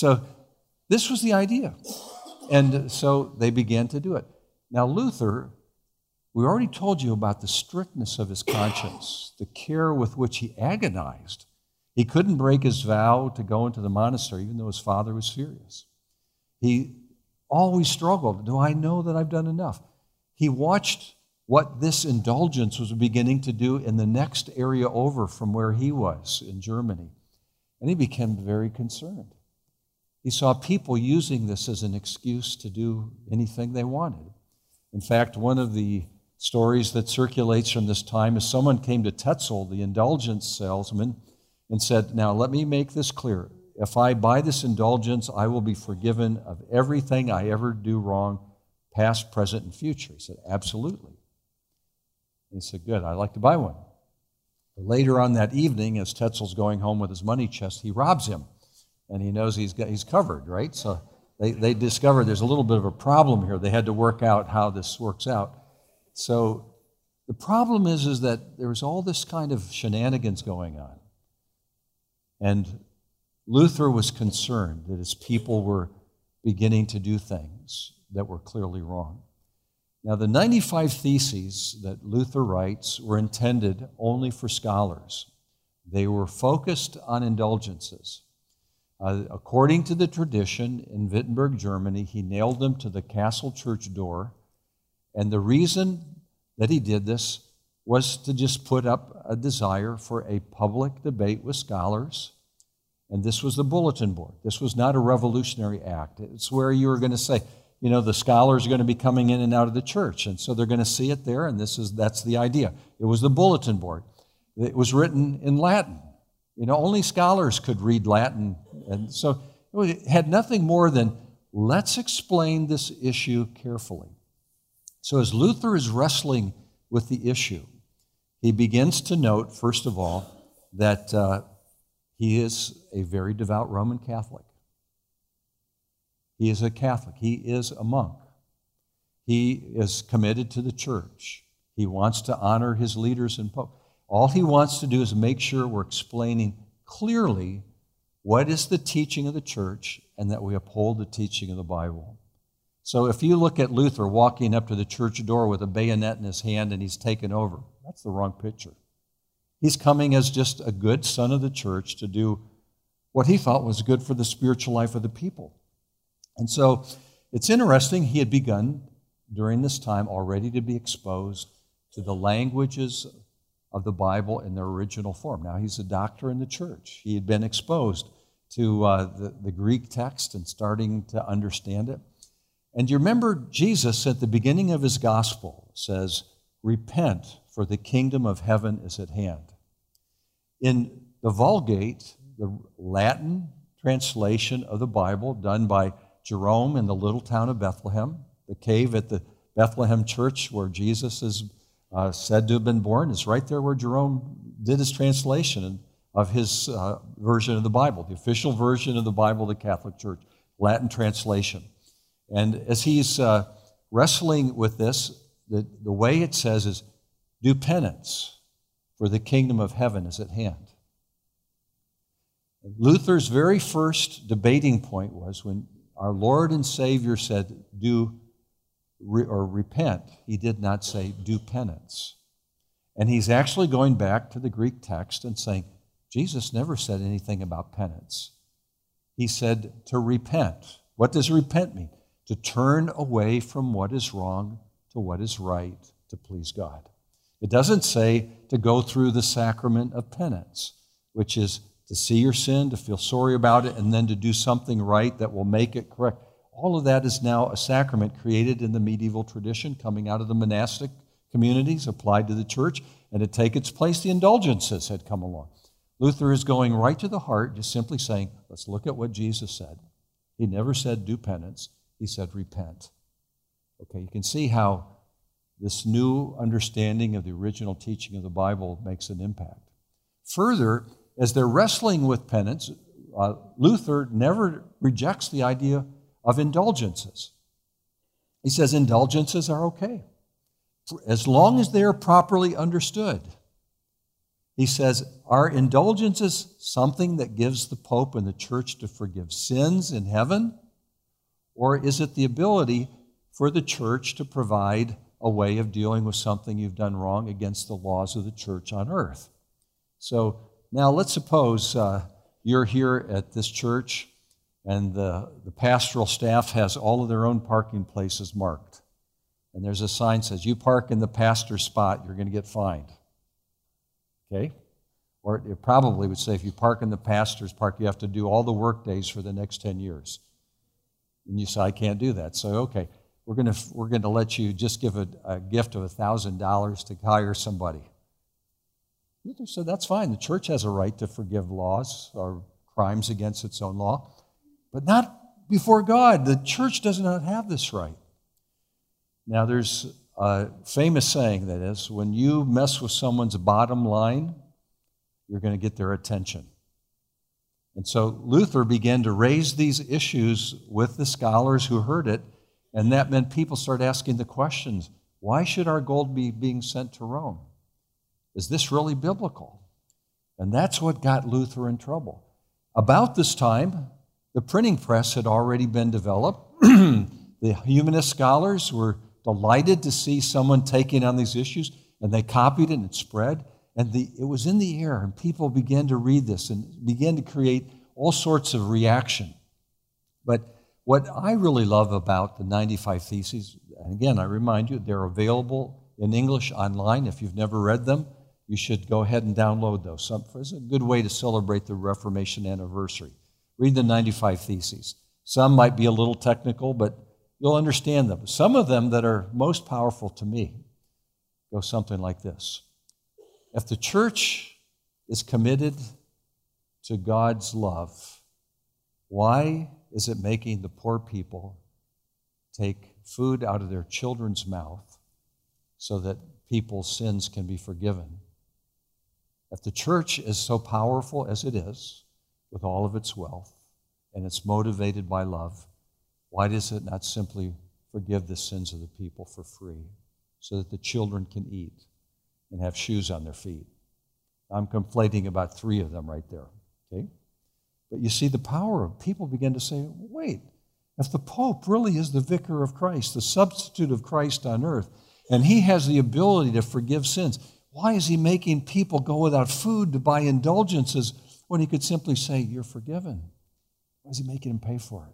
So this was the idea. And so they began to do it. Now Luther, we already told you about the strictness of his conscience, the care with which he agonized. He couldn't break his vow to go into the monastery, even though his father was furious. He always struggled. Do I know that I've done enough? He watched what this indulgence was beginning to do in the next area over from where he was in Germany. And he became very concerned. He saw people using this as an excuse to do anything they wanted. In fact, one of the stories that circulates from this time is someone came to Tetzel, the indulgence salesman, and said, now let me make this clear. If I buy this indulgence, I will be forgiven of everything I ever do wrong, past, present, and future. He said, absolutely. And he said, good, I'd like to buy one. But later on that evening, as Tetzel's going home with his money chest, he robs him. And he knows he's covered, right? So they discovered there's a little bit of a problem here. They had to work out how this works out. So the problem is that there's all this kind of shenanigans going on. And Luther was concerned that his people were beginning to do things that were clearly wrong. Now, the 95 Theses that Luther writes were intended only for scholars. They were focused on indulgences. According to the tradition in Wittenberg, Germany, he nailed them to the castle church door. And the reason that he did this was to just put up a desire for a public debate with scholars. And this was the bulletin board. This was not a revolutionary act. It's where you were going to say, you know, the scholars are going to be coming in and out of the church. And so they're going to see it there, and that's the idea. It was the bulletin board. It was written in Latin. You know, only scholars could read Latin. And so it had nothing more than, let's explain this issue carefully. So as Luther is wrestling with the issue, he begins to note, first of all, that he is a very devout Roman Catholic. He is a Catholic. He is a monk. He is committed to the church. He wants to honor his leaders and pope. All he wants to do is make sure we're explaining clearly what is the teaching of the church and that we uphold the teaching of the Bible. So if you look at Luther walking up to the church door with a bayonet in his hand and he's taken over, that's the wrong picture. He's coming as just a good son of the church to do what he thought was good for the spiritual life of the people. And so it's interesting, he had begun during this time already to be exposed to the languages of the Bible in their original form. Now, he's a doctor in the church. He had been exposed to the Greek text and starting to understand it. And you remember Jesus at the beginning of his gospel says, repent, for the kingdom of heaven is at hand. In the Vulgate, the Latin translation of the Bible done by Jerome in the little town of Bethlehem, the cave at the Bethlehem church where Jesus is said to have been born, is right there where Jerome did his translation of his version of the Bible, the official version of the Bible of the Catholic Church, Latin translation. And as he's wrestling with this, the way it says is, do penance, for the kingdom of heaven is at hand. Luther's very first debating point was when our Lord and Savior said, repent. He did not say, do penance. And he's actually going back to the Greek text and saying, Jesus never said anything about penance. He said to repent. What does repent mean? To turn away from what is wrong to what is right to please God. It doesn't say to go through the sacrament of penance, which is to see your sin, to feel sorry about it, and then to do something right that will make it correct. All of that is now a sacrament created in the medieval tradition, coming out of the monastic communities, applied to the church, and to take its place, the indulgences had come along. Luther is going right to the heart, just simply saying, let's look at what Jesus said. He never said do penance. He said repent. Okay, you can see how this new understanding of the original teaching of the Bible makes an impact. Further, as they're wrestling with penance, Luther never rejects the idea of indulgences. He says indulgences are okay, as long as they are properly understood. He says, are indulgences something that gives the Pope and the Church to forgive sins in heaven? Or is it the ability for the Church to provide a way of dealing with something you've done wrong against the laws of the Church on earth? So now let's suppose you're here at this church and the pastoral staff has all of their own parking places marked. And there's a sign that says, you park in the pastor's spot, you're going to get fined. Okay? Or it probably would say, if you park in the pastor's park, you have to do all the work days for the next 10 years. And you say, I can't do that. So, okay, we're going to let you just give a gift of $1,000 to hire somebody. Luther said, that's fine. The church has a right to forgive laws or crimes against its own law, but not before God. The church does not have this right. Now, there's a famous saying that is, when you mess with someone's bottom line, you're going to get their attention. And so Luther began to raise these issues with the scholars who heard it, and that meant people started asking the questions, why should our gold be being sent to Rome? Is this really biblical? And that's what got Luther in trouble. About this time, the printing press had already been developed. The humanist scholars were delighted to see someone taking on these issues, and they copied it and it spread. And it was in the air, and people began to read this and began to create all sorts of reaction. But what I really love about the 95 Theses, and again, I remind you, they're available in English online. If you've never read them, you should go ahead and download those. It's a good way to celebrate the Reformation anniversary. Read the 95 Theses. Some might be a little technical, but you'll understand them. Some of them that are most powerful to me go something like this. If the church is committed to God's love, why is it making the poor people take food out of their children's mouth so that people's sins can be forgiven? If the church is so powerful as it is, with all of its wealth, and it's motivated by love, why does it not simply forgive the sins of the people for free so that the children can eat and have shoes on their feet? I'm conflating about 3 of them right there, okay? But you see the power of people begin to say, wait, if the Pope really is the vicar of Christ, the substitute of Christ on earth, and he has the ability to forgive sins, why is he making people go without food to buy indulgences when he could simply say, you're forgiven? Why is he making them pay for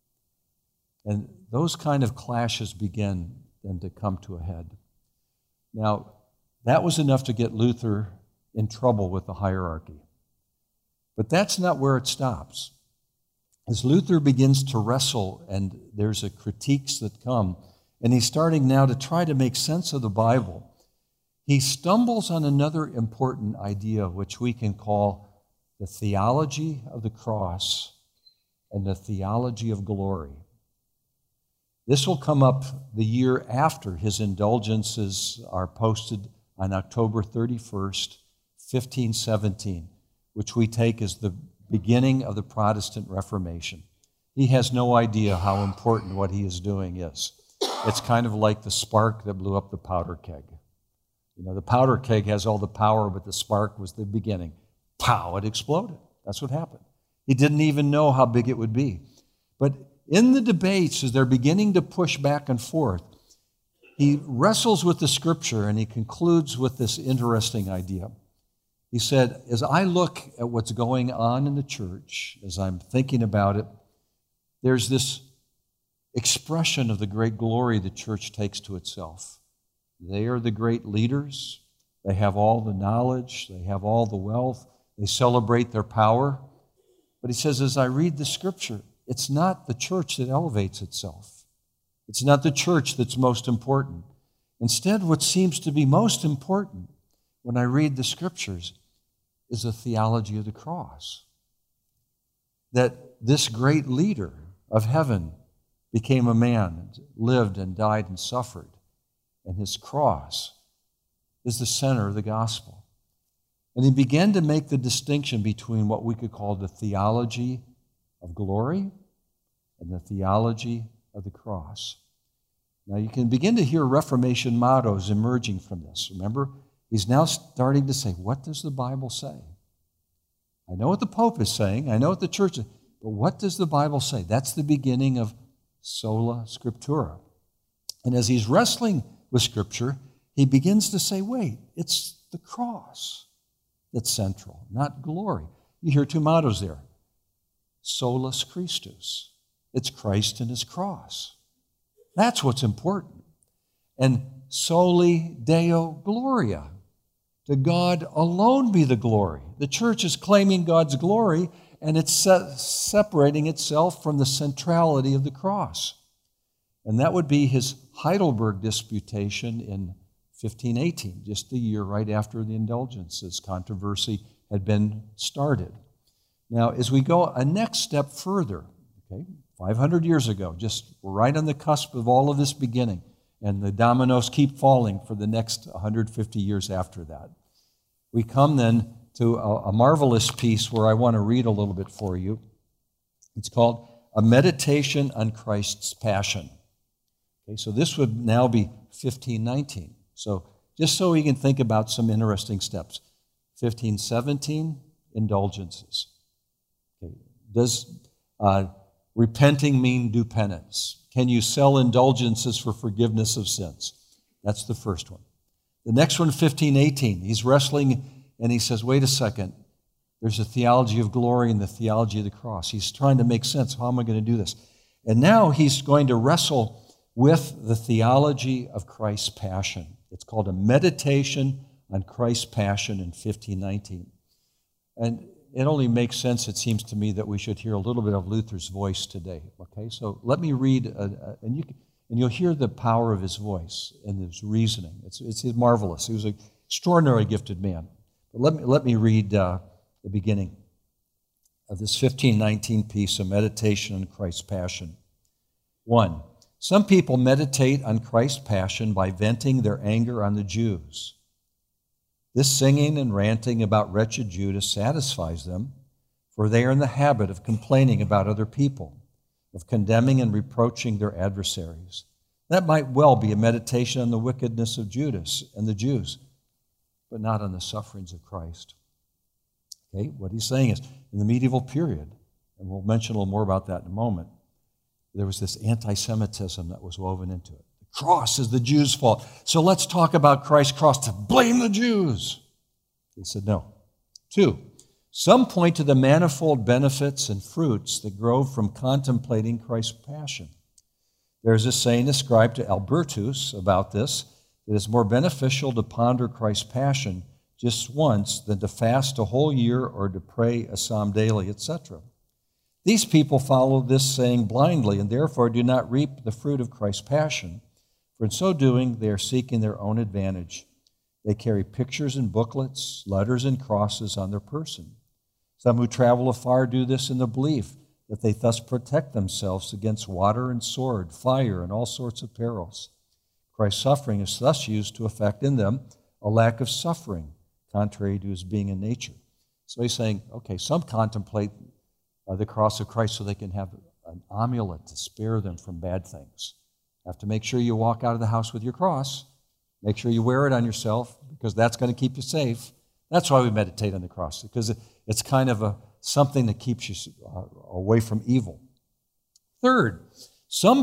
it? And those kind of clashes begin then to come to a head. Now, that was enough to get Luther in trouble with the hierarchy. But that's not where it stops. As Luther begins to wrestle, and there's critiques that come, and he's starting now to try to make sense of the Bible, he stumbles on another important idea, which we can call the theology of the cross and the theology of glory. This will come up the year after his indulgences are posted on October 31st, 1517, which we take as the beginning of the Protestant Reformation. He has no idea how important what he is doing is. It's kind of like the spark that blew up the powder keg. You know, the powder keg has all the power, but the spark was the beginning. Pow, it exploded. That's what happened. He didn't even know how big it would be. But in the debates, as they're beginning to push back and forth, he wrestles with the Scripture, and he concludes with this interesting idea. He said, as I look at what's going on in the church, as I'm thinking about it, there's this expression of the great glory the church takes to itself. They are the great leaders. They have all the knowledge. They have all the wealth. They celebrate their power. But he says, as I read the Scripture, it's not the church that elevates itself. It's not the church that's most important. Instead, what seems to be most important when I read the Scriptures is the theology of the cross. That this great leader of heaven became a man, lived and died and suffered. And his cross is the center of the gospel. And he began to make the distinction between what we could call the theology of glory and the theology of the cross. Now you can begin to hear Reformation mottos emerging from this. Remember, he's now starting to say, what does the Bible say? I know what the Pope is saying. I know what the church is, but what does the Bible say? That's the beginning of sola scriptura. And as he's wrestling with Scripture, he begins to say, wait, it's the cross that's central, not glory. You hear two mottos there. Solus Christus. It's Christ and his cross. That's what's important. And soli Deo Gloria. To God alone be the glory. The church is claiming God's glory, and it's separating itself from the centrality of the cross. And that would be his Heidelberg Disputation in 1518, just the year right after the indulgences controversy had been started. Now, as we go a next step further, 500 years ago, just right on the cusp of all of this beginning, and the dominoes keep falling for the next 150 years after that. We come then to a marvelous piece where I want to read a little bit for you. It's called A Meditation on Christ's Passion. Okay, so this would now be 1519. So just so we can think about some interesting steps. 1517, indulgences. Okay. Does repenting mean do penance? Can you sell indulgences for forgiveness of sins? That's the first one. The next one, 1518, he's wrestling and he says, wait a second, there's a theology of glory and the theology of the cross. He's trying to make sense. How am I going to do this? And now he's going to wrestle with the theology of Christ's passion. It's called A Meditation on Christ's Passion in 1519. And it only makes sense, it seems to me, that we should hear a little bit of Luther's voice today. Okay, so let me read, and you'll hear the power of his voice and his reasoning. It's marvelous. He was an extraordinarily gifted man. But let me read the beginning of this 1519 piece, A Meditation on Christ's Passion. 1. Some people meditate on Christ's passion by venting their anger on the Jews. This singing and ranting about wretched Judas satisfies them, for they are in the habit of complaining about other people, of condemning and reproaching their adversaries. That might well be a meditation on the wickedness of Judas and the Jews, but not on the sufferings of Christ. Okay, what he's saying is, in the medieval period, and we'll mention a little more about that in a moment, there was this anti-Semitism that was woven into it. The cross is the Jews' fault. So let's talk about Christ's cross to blame the Jews. He said no. 2, some point to the manifold benefits and fruits that grow from contemplating Christ's passion. There's a saying ascribed to Albertus about this, that it's more beneficial to ponder Christ's passion just once than to fast a whole year or to pray a psalm daily, etc. These people follow this saying blindly and therefore do not reap the fruit of Christ's passion, for in so doing they are seeking their own advantage. They carry pictures and booklets, letters and crosses on their person. Some who travel afar do this in the belief that they thus protect themselves against water and sword, fire, and all sorts of perils. Christ's suffering is thus used to effect in them a lack of suffering, contrary to his being in nature. So he's saying, okay, some contemplate the cross of Christ so they can have an amulet to spare them from bad things. You have to make sure you walk out of the house with your cross. Make sure you wear it on yourself, because that's going to keep you safe. That's why we meditate on the cross, because it's kind of something that keeps you away from evil. 3rd, some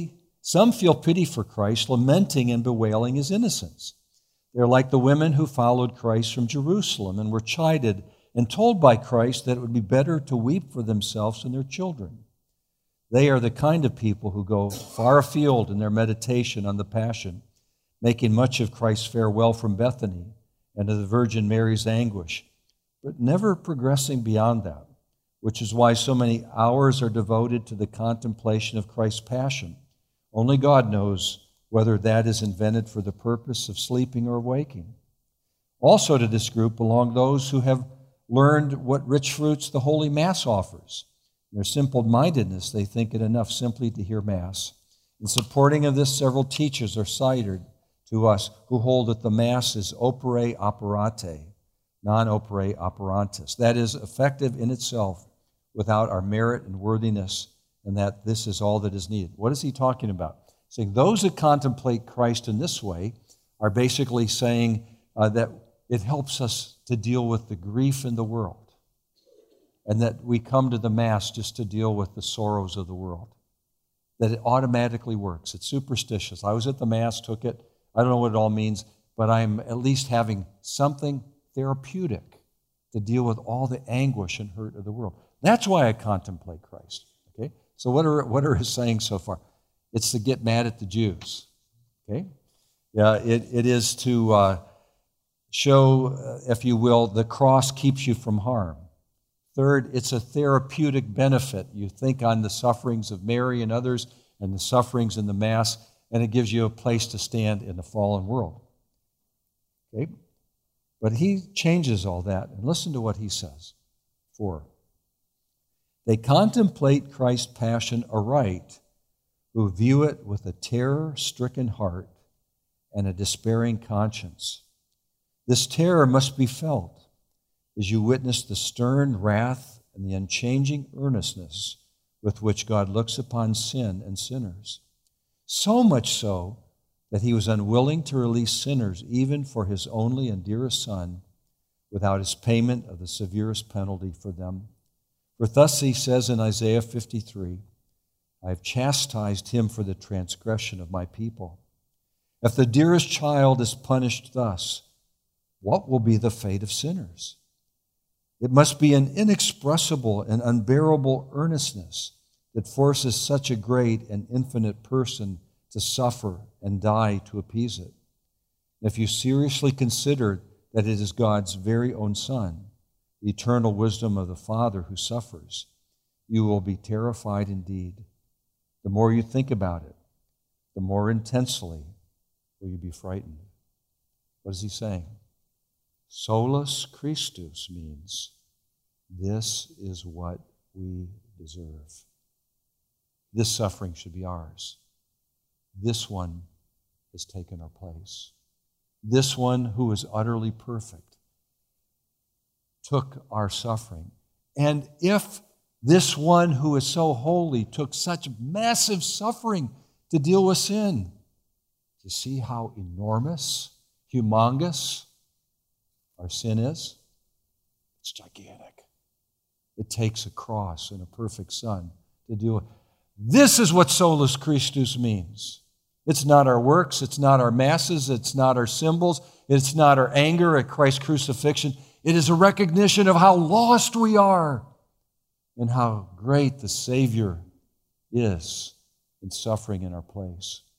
feel pity for Christ, lamenting and bewailing his innocence. They're like the women who followed Christ from Jerusalem and were chided and told by Christ that it would be better to weep for themselves and their children. They are the kind of people who go far afield in their meditation on the Passion, making much of Christ's farewell from Bethany and of the Virgin Mary's anguish, but never progressing beyond that, which is why so many hours are devoted to the contemplation of Christ's Passion. Only God knows whether that is invented for the purpose of sleeping or waking. Also to this group belong those who have learned what rich fruits the Holy Mass offers. In their simple-mindedness, they think it enough simply to hear Mass. In supporting of this, several teachers are cited to us who hold that the Mass is opere operante, non opere operantis. That is, effective in itself without our merit and worthiness, and that this is all that is needed. What is he talking about? Saying those that contemplate Christ in this way are basically saying that it helps us to deal with the grief in the world, and that we come to the Mass just to deal with the sorrows of the world, that it automatically works. It's superstitious. I was at the Mass, took it. I don't know what it all means, but I'm at least having something therapeutic to deal with all the anguish and hurt of the world. That's why I contemplate Christ. Okay? So what are his sayings so far? It's to get mad at the Jews. Okay? Yeah, it is to show, if you will, the cross keeps you from harm. Third, it's a therapeutic benefit. You think on the sufferings of Mary and others and the sufferings in the Mass, and it gives you a place to stand in the fallen world. Okay? But he changes all that, and listen to what he says. 4. They contemplate Christ's passion aright, who view it with a terror-stricken heart and a despairing conscience. This terror must be felt as you witness the stern wrath and the unchanging earnestness with which God looks upon sin and sinners. So much so that he was unwilling to release sinners even for his only and dearest Son without his payment of the severest penalty for them. For thus he says in Isaiah 53, I have chastised him for the transgression of my people. If the dearest child is punished thus, what will be the fate of sinners? It must be an inexpressible and unbearable earnestness that forces such a great and infinite person to suffer and die to appease it. If you seriously consider that it is God's very own Son, the eternal wisdom of the Father who suffers, you will be terrified indeed. The more you think about it, the more intensely will you be frightened. What is he saying? Solus Christus means this is what we deserve. This suffering should be ours. This one has taken our place. This one who is utterly perfect took our suffering. And if this one who is so holy took such massive suffering to deal with sin, do you see how enormous, humongous our sin is? It's gigantic. It takes a cross and a perfect Son to deal with. This is what Solus Christus means. It's not our works, it's not our masses, it's not our symbols, it's not our anger at Christ's crucifixion. It is a recognition of how lost we are and how great the Savior is in suffering in our place.